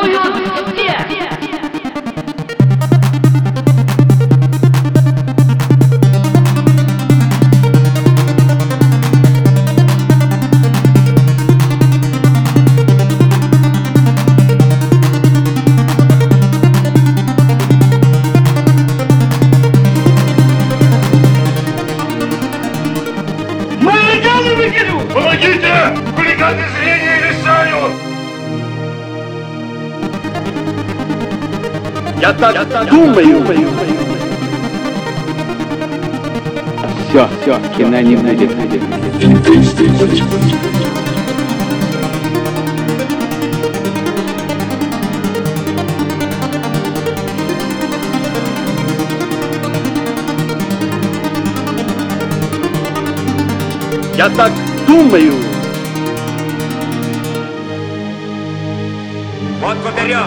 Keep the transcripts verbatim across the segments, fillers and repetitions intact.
танцуют все. Помогите! Хулиганы зрения лишают! Я так, Я так думаю. думаю. Все, все, кино не будет. Я так думаю. Вот поперек!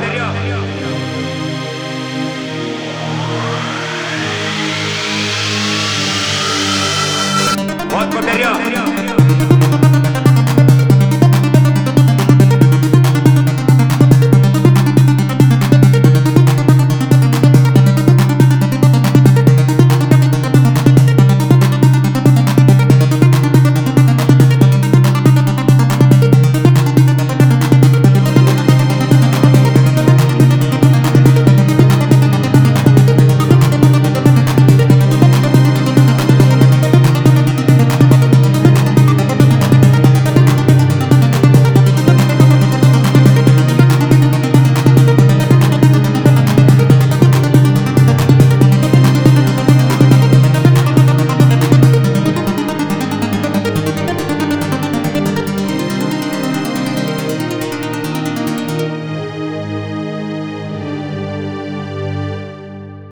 Вот поперек!